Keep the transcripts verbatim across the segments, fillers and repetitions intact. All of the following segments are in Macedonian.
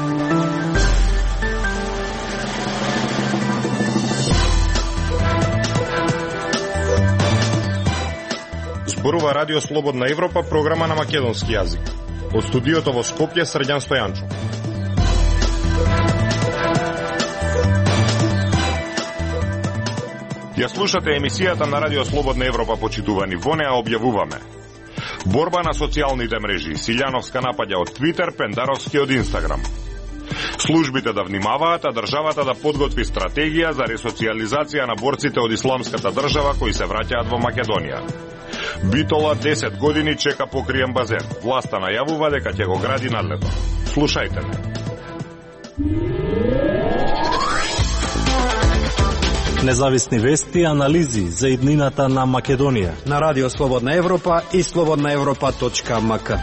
Зборува Радио Слободна Европа, програма на македонски јазик. Од студиото во Скопје, Срđan Стојанчо. Ја слушате емисијата на Радио Слободна Европа, почитувани. Во неа објавуваме: борба на социјалните мрежи, Силјановска напаѓа од Твитер, Пендаровски од Инстаграм. Службите да внимаваат, а државата да подготви стратегија за ресоцијализација на борците од Исламската држава кои се враќаат во Македонија. Битола десет години чека покриен базен. Власта најавува дека ќе го гради надлето. Слушајте ме. Независни вести и анализи за иднината на Македонија на Радио Слободна Европа и слободна европа точка ем ка.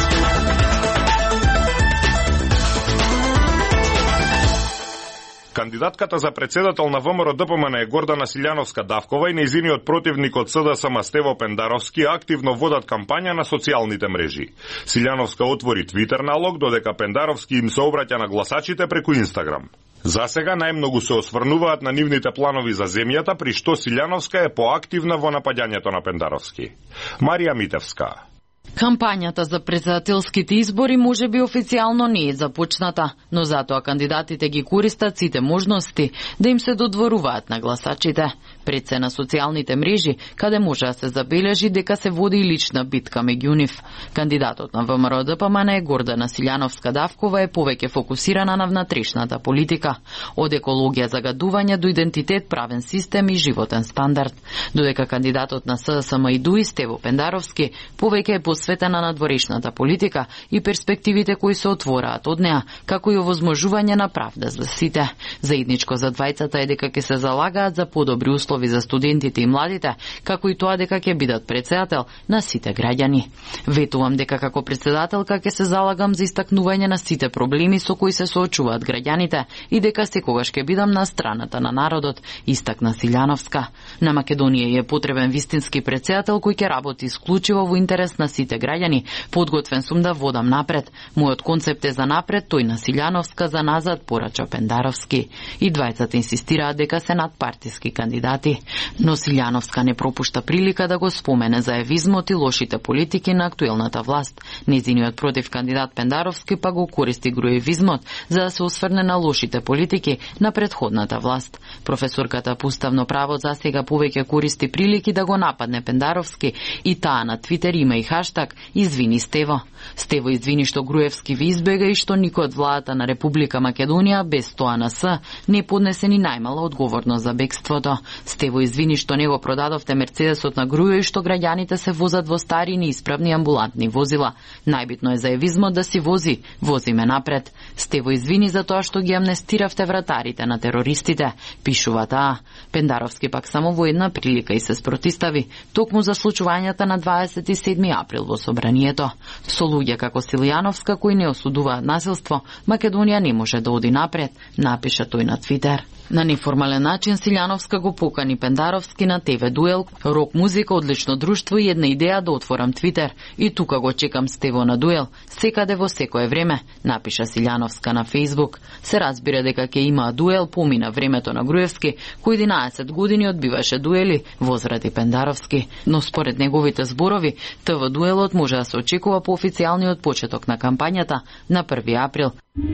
Кандидатката за председател на ВМРО-ДПМН е Гордана Силјановска-Давкова и нејзиниот противник од СДСМ Стево Пендаровски активно водат кампања на социјалните мрежи. Силјановска отвори Твитер налог, додека Пендаровски им се обраќа на гласачите преку Инстаграм. За сега најмногу се осврнуваат на нивните планови за земјата, при што Силјановска е поактивна во напаѓањето на Пендаровски. Марија Митевска. Кампањата за председателските избори може би официјално не е започната, но затоа кандидатите ги користат сите можности да им се додворуваат на гласачите. Пред се на социјалните мрежи, каде може да се забележи дека се води и лична битка меѓу нив. Кандидатот на ВМРО-ДПМН е Гордана Силјановска-Давкова е повеќе фокусирана на внатрешната политика, од екологија, загадување до идентитет, правен систем и животен стандард. Додека кандидатот на СДСМ и ДУИ Стево Пендаровски повеќе е посветена на дворешната политика и перспективите кои се отвораат од неа, како и овозможување на правда за сите. Заедничко за двајцата е дека ќе се залагаат за подобри услови за студентите и младите, како и тоа дека ќе бидат председател на сите граѓани. Ветувам дека како председателка ќе се залагам за истакнување на сите проблеми со кои се соочуваат граѓаните и дека секогаш ќе бидам на страната на народот, истакна Силјановска. На Македонија е потребен вистински председател кој ќе работи исклучиво во интерес на сите граѓани. Подготвен сум да водам напред. Мојот концепт е за напред, тој на Силјановска за назад, порача Пендаровски. И двајцата инсистираат дека се надпартиски кандидати. Но Силјановска не пропушта прилика да го спомене за евизмот и лошите политики на актуелната власт. Незиниот против кандидат Пендаровски па го користи груевизмот за да се осврне на лошите политики на претходната власт. Професорката по уставно право за сега повеќе користи прилики да го нападне Пендаровски и таа на Твитер има и хаштаг "Извини Стево". Стево извини што Груевски ви избега и што никој од владата на Република Македонија без тоа на С не поднесе ни најмала одговорност за бегството. Стево извини што не го продадовте Мерцедесот на Грујо и што граѓаните се возат во стари и неисправни амбулантни возила. Најбитно е за евизмот да си вози, вози ме напред. Стево извини за тоа што ги амнестиравте вратарите на терористите, пишува таа. Пендаровски пак само во една прилика и се спротистави, токму за случувањата на дваесет и седми април во собранието. Со луѓе како Силјановска кои не осудуваат насилство, Македонија не може да оди напред, напиша тој на Твитер. На неформален начин Силјановска го покани Пендаровски на ТВ дуел, рок музика, одлично друштво и една идеја да отворам Твитер. И тука го чекам Стево на дуел, секаде во секое време, напиша Силјановска на Фејсбук. Се разбира дека ќе има дуел, помина времето на Груевски, кој единаесет години одбиваше дуели, возради Пендаровски. Но според неговите зборови, ТВ дуелот може да се очекува по официјалниот почеток на кампањата на први април.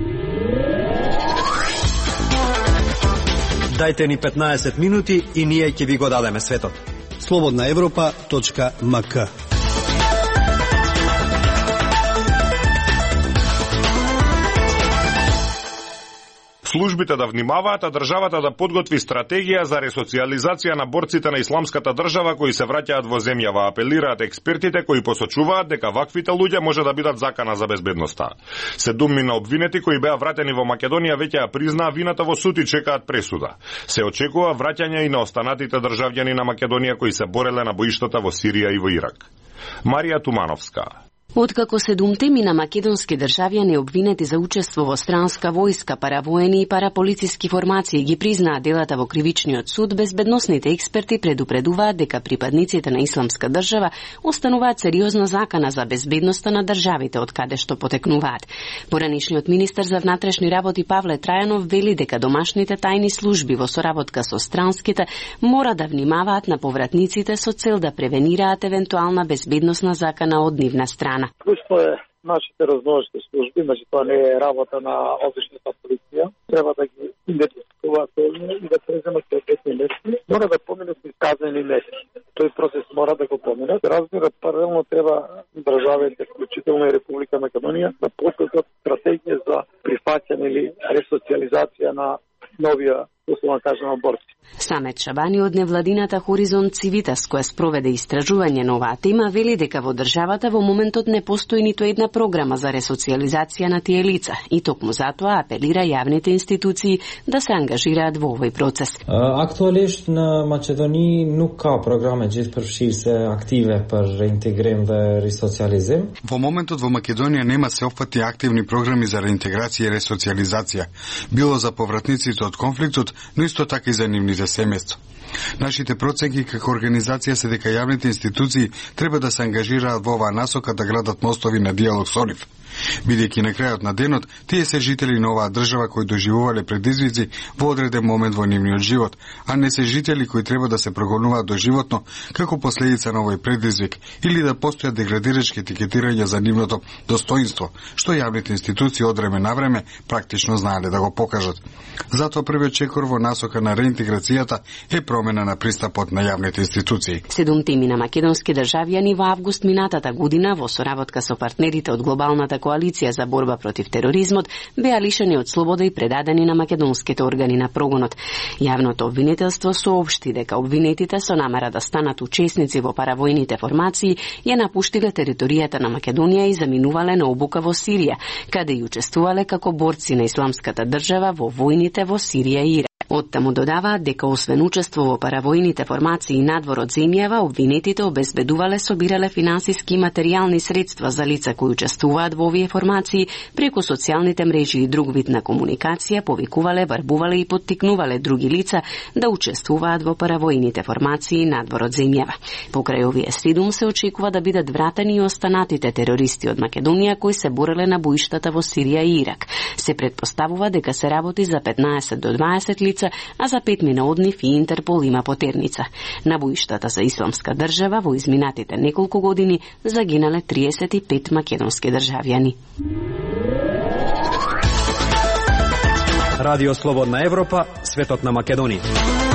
Дајте ни петнаесет минути и ние ќе ви го дадеме светот. слободна европа точка ем ка. Службите да внимаваат, а државата да подготви стратегија за ресоцијализација на борците на Исламската држава кои се враќаат во земјава, апелираат експертите кои посочуваат дека ваквите луѓе може да бидат закана за безбедноста. Седуммина обвинети кои беа вратени во Македонија веќе ја признаа вината во суд и чекаат пресуда. Се очекува враќање и на останатите државјани на Македонија кои се бореле на боиштата во Сирија и во Ирак. Марија Тумановска. Откако седумте мина македонски државјани обвинети за учество во странска војска, паравоени и параполициски формации ги признаа делата во кривичниот суд, безбедносните експерти предупредуваат дека припадниците на исламска држава остануваат сериозна закана за безбедноста на државите од каде што потекнуваат. Поранишниот министер за внатрешни работи Павле Трајанов вели дека домашните тајни служби во соработка со странските мора да внимаваат на повратниците со цел да превенираат евентуална безбедносна закана од нивна страна. Клучно е нашите разновачни служби, значи тоа не е работа на обичната полиција, треба да ги идентификуваат и да преземат съответни мерки, мора да поминат изказани мерки. Тој процес мора да го поминат. Разбира, паралелно треба државите, вклучително и Република Македонија, да подготват стратегија за прифаќање или ресоциализација на новија, условно кажано, борци. Самет Шабани од невладината Хоризонт Цивитас, која спроведе истражување на оваа тема, вели дека во државата во моментот не постои ниту една програма за ресоциализација на тие лица и токму затоа апелира јавните институции да се ангажираат во овој процес. Aktualisht në Maqedoni nuk ka programe gjithëpërfshirëse aktive për reintegrim dhe resocializim. Во моментот во Македонија нема сеопфатни активни програми за реинтеграција и ресоциализација, било за повратниците од конфликтот, но исто така и за нивните семејства. Нашите проценки како организација се дека јавните институции треба да се ангажираат во оваа насока да градат мостови на диалог со нив. Бидејќи на крајот на денот, тие се жители на оваа држава кои доживувале предизвици во одреден момент во нивниот живот, а не се жители кои треба да се прогонуваат доживотно како последица на овој предизвик или да постојат деградирачки етикетирања за нивното достоинство, што јавните институции од време на време практично знаеле да го покажат. Затоа првиот чекор во насока на реинтеграцијата е промена на пристапот на јавните институции. Седумте на македонски државјани во август минатата година во соработка со партнерите од глобалната коалиција за борба против тероризмот беа лишени од слобода и предадени на македонските органи на прогонот. Јавното обвинителство соопшти дека обвинетите со намера да станат учесници во паравојните формации ја напуштиле територијата на Македонија и заминувале на обука во Сирија, каде и учествувале како борци на исламската држава во војните во Сирија и Ирак. Оттаму додаваат дека освен учество во паравојните формации надвор од земјава, обвинетите обезбедувале, собирале финансиски и материјални средства за лица кои учествуваат во овие формации преку социјалните мрежи и друг вид на комуникација, повикувале, варбувале и поттикнувале други лица да учествуваат во паравојните формации надвор од земјава. Покрај овие седум се очекува да бидат вратени и останатите терористи од Македонија кои се бореле на боиштата во Сирија и Ирак. Се претпоставува дека се работи за петнаесет до дваесет лица, а за пет мина од нив и Интерпол има потерница. На боиштата за исламска држава во изминатите неколку години загинале триесет и пет македонски државјани. Радио Слободна Европа, светот на Македонија.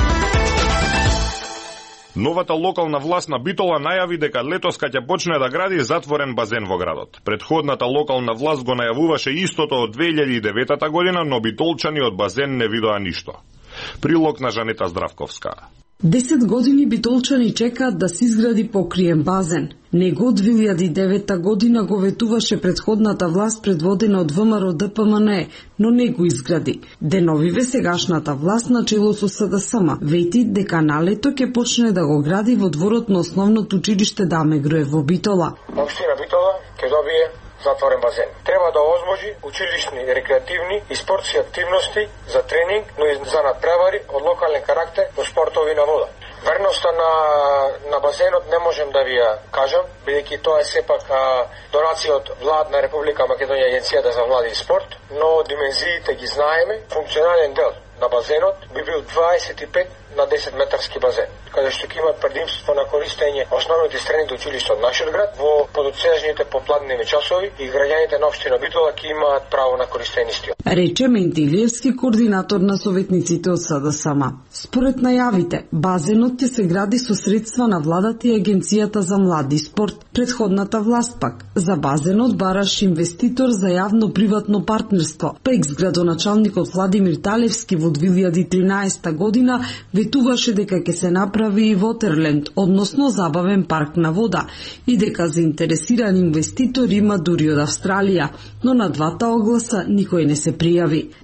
Новата локална власт на Битола најави дека летос ќе почне да гради затворен базен во градот. Предходната локална власт го најавуваше истото од две илјади и девета година, но битолчани од базен не видоа ништо. Прилог на Жанета Здравковска. Десет години битолчани чекаат да се изгради покриен базен. Него од две илјади и девета година го ветуваше предходната власт предводена од ВМРО Д П М Н Е, но не го изгради. Деновиве сегашната власт на чело со С Д С М вети дека на лето ќе почне да го гради во дворот на основното училиште Даме Груев во Битола. Општина Битола ќе добие затворен базен. Треба да озможи училишни, рекреативни и спортски активности за тренинг, но и за надпревари од локален карактер во спортови на вода. Верноста на, на базенот не можем да ви ја кажам, бидејќи тоа е сепак а, донација од влад на Република Македонија, Агенцијата за млади и спорт, но димензиите ги знаеме. Функционален дел на базенот би бил дваесет и пет на десет метарски базен, каде што ќе имат предимство на користење основните стрените училишта од нашиот град во подоцежните попладневи часови и граѓаните на општина Битола ќе имаат право на користење истиот. Рече Ментилиевски, координатор на советниците од С Д С М. Според најавите, базенот ќе се гради со средства на владата и Агенцијата за млади и спорт. Предходната власт пак за базенот бараш инвеститор за јавно-приватно партнерство. Па екс-градоначалникот Владимир Талевски во две илјади и тринаесета година ветуваше дека ќе се направи и Вотерленд, односно забавен парк на вода, и дека заинтересиран инвеститор има дури од Австралија, но на двата огласа никој не се пријави. Сакаме да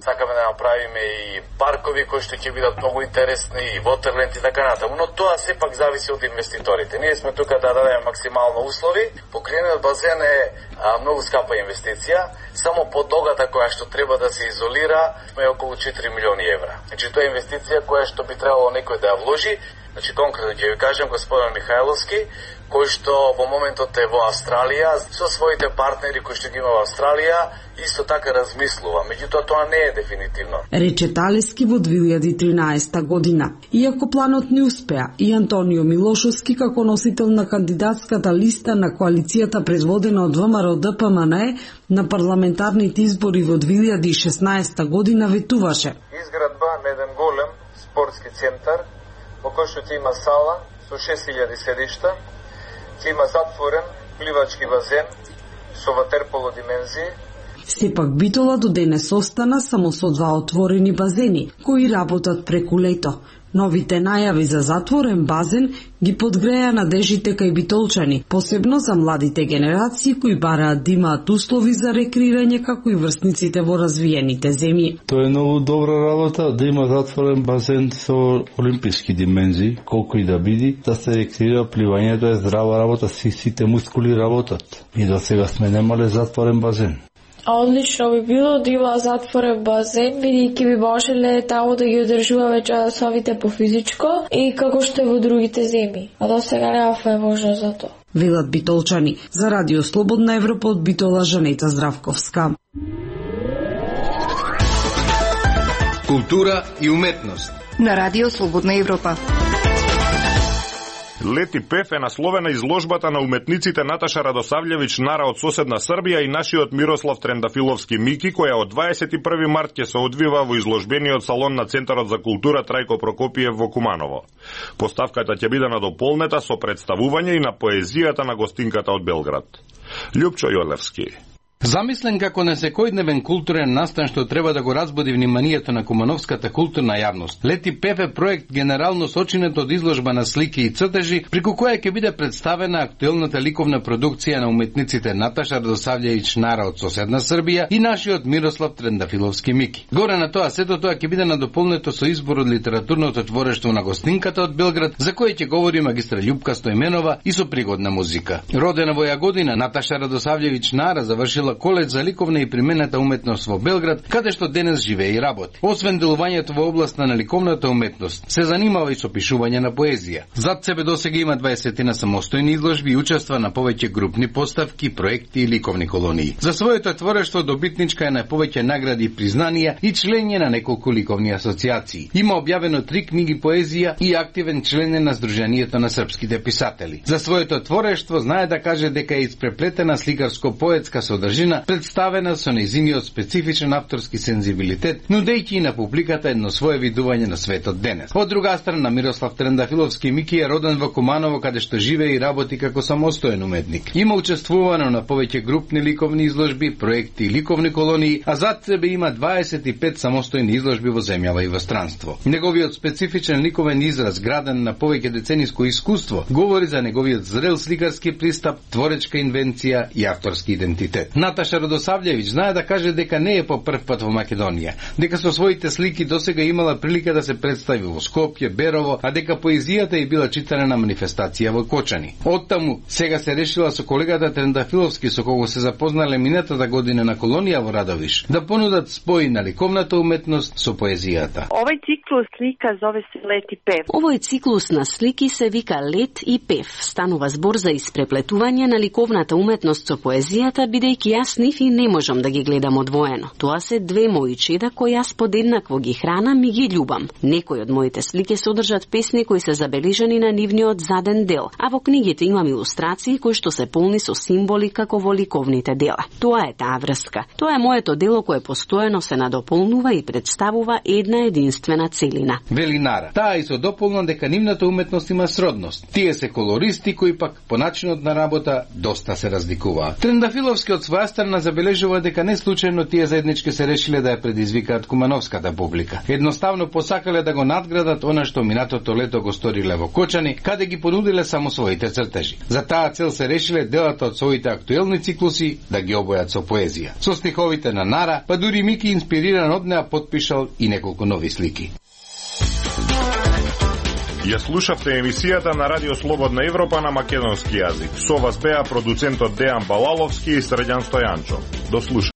направиме и паркови кои што ќе бидат многу интересни, и вотерленд и така натаму, но тоа сепак зависи од инвеститорите. Ние сме тука да дадеме максимално услови. Покриениот базен е а, многу скапа инвестиција, само подлогата која што треба да се изолира е околу четири милиони евра. Значи тоа е инвестиција која што би требало некој да ја вложи. Значи конкретно ќе ви кажем господин Михајловски, кој што во моментот е во Австралија, со своите партнери кои што ги има во Австралија, исто така размислува, меѓутоа тоа не е дефинитивно. Рече Талески во две илјади и тринаесетта година. Иако планот не успеа, и Антонио Милошовски како носител на кандидатската листа на коалицијата предводена од ВМРО Д П М Н Е на парламентарните избори во две илјади и шеснаесетта година ветуваше. Изградба на еден голем спортски центар во кој што ќе има сала со шест илјади седишта, ќе има затворен пливачки базен со ватерполо димензии. Сепак Битола до денес остана само со два отворени базени, кои работат преку лето. Новите најави за затворен базен ги подгреја надежите кај битолчани, посебно за младите генерации кои бараат да имаат услови за рекреирање како и врсниците во развиените земји. Тоа е многу добра работа, да има затворен базен со олимписки димензии, колку и да биде, да се рекреира пливањето е здрава работа, си сите мускули работат. И до сега сме немале затворен базен. А одлично би било да има затворен базен, бидејќи би можеле таму да ги одржуваме часовите по физичко и како што е во другите земји. А до сега немавме можност за тоа. Велат битолчани. За Радио Слободна Европа од Битола Жанета Здравковска. Култура и уметност на Радио Слободна Европа. Лети Пев е насловена изложбата на уметниците Наташа Радосављевиќ Нара од соседна Србија и нашиот Мирослав Трендафиловски Мики, која од дваесет и први март ќе се одвива во изложбениот салон на Центарот за култура Трајко Прокопиев во Куманово. Поставката ќе биде надополнета со представување и на поезијата на гостинката од Белград. Љупчо Јолевски. Замислен како несекојдневен културен настан што треба да го разбуди вниманието на кумановската културна јавност. Лети Пев е проект генерално сочинет од изложба на слики и цртежи, преку која ќе биде представена актуелната ликовна продукција на уметниците Наташа Радосављевиќ Нара од соседна Србија и нашиот Мирослав Трендафиловски Мики. Горе на тоа, сето тоа ќе биде надополнето со избор од литературното творештво на гостинката од Белград, за кој ќе говори магистра Љупка Стојменова и со пригодна музика. Родена во Јагодина, Наташа Радосављевиќ Нара завршила коледж за ликовна и примената уметност во Белград, каде што денес живее и работи. Освен делувањето во областа на ликовната уметност, се занимава и со пишување на поезија. Зад себе досега има дваесет на самостојни изложби и учества на повеќе групни поставки, проекти и ликовни колонии. За своето творештво добитничка е на повеќе награди и признанија и члене на неколку ликовни асоциации. Има објавено три книги поезија и активен член е на Сдруженијето на српските писатели. За своето творештво знае да каже дека е испреплетена сликарско-поетска содржина, представена со нејзиниот специфичен авторски сензибилитет, нудејќи на публиката едно свое видување на светот денес. Од друга страна, Мирослав Трендафиловски Мики е роден во Куманово, каде што живее и работи како самостоен уметник. Има учествувано на повеќе групни ликовни изложби, проекти и ликовни колонии, а зад себе има дваесет и пет самостојни изложби во земјава и во странство. Неговиот специфичен ликовен израз, граден на повеќе децениско искуство, говори за неговиот зрел сликарски пристап, творечка инвенција и авторски идентитет. Наташа Радосављевиќ знае да каже дека не е по прв пат во Македонија, дека со своите слики досега имала прилика да се представи во Скопје, Берово, а дека поезијата е била читана на манифестација во Кочани. Оттаму сега се решила со колегата Трендафиловски, со кого се запознале минатата година на колонија во Радовиш, да понудат спој на ликовната уметност со поезијата. Овој циклус слика зове се Лет и Пев. Овој циклус на слики се вика Лет и Пев. Станува збор за испреплетување на ликовната уметност со поезијата, бидејќи јас нив и не можам да ги гледам одвоено. Тоа се две мои чеда кои јас подеднакво ги хранам и ги љубам. Некои од моите слики содржат песни кои се забележани на нивниот заден дел, а во книгите имам илустрации кои што се полни со символи како во ликовните дела. Тоа е таа врска. Тоа е моето дело кое постојано се надополнува и представува една единствена целина. Вели Нара. Таа и со дополнам дека нивната уметност има сродност. Тие се колористи кои пак по начинот на работа доста се разликуваат. Трендафиловски од своја друга страна забележува дека не случајно тие заеднички се решиле да ја предизвикаат кумановската публика. Едноставно посакале да го надградат она што минатото лето го сториле во Кочани, каде ги понудиле само своите цртежи. За таа цел се решиле делата од своите актуелни циклуси да ги обојат со поезија. Со стиховите на Нара, па дури Мики инспириран од неа потпишал и неколку нови слики. Ја слушавте емисијата на Радио Слободна Европа на македонски јазик. Со вас беа продуцентот Дејан Балаловски и Срđan Стојанчо. До слушање.